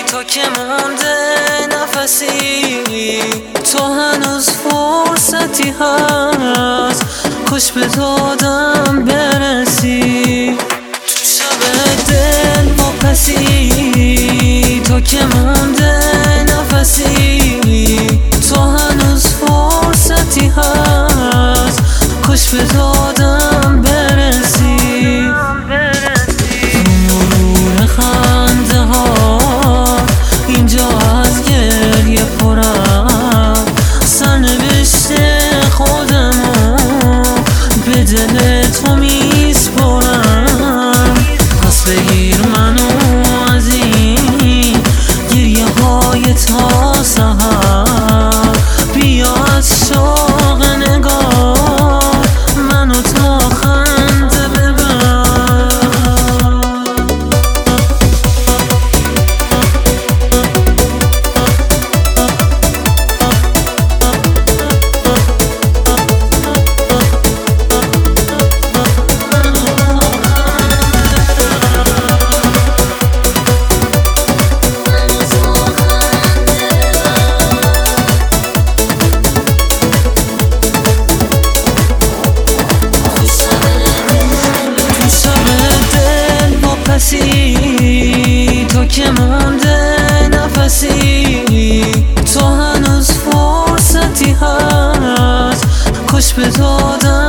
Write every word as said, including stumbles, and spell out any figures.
تو که مونده نفسی، تو هنوز فرصتی هست، کاش به دادم برسی. تو شب دل واپسی، تو که مونده نفسی، تو هنوز فرصتی هست، کاش به دادم برسی. مرور خنده ها اینجا از گریه پرم، سرنوشت خودمو به دل تو میسپرم. پس بگیر منو از این گریه های تا سحر، بیا از شوق نگاه منو تا خنده ببر. تو که مونده نفسی، تو هنوز فرصتی هست، کاش به دادم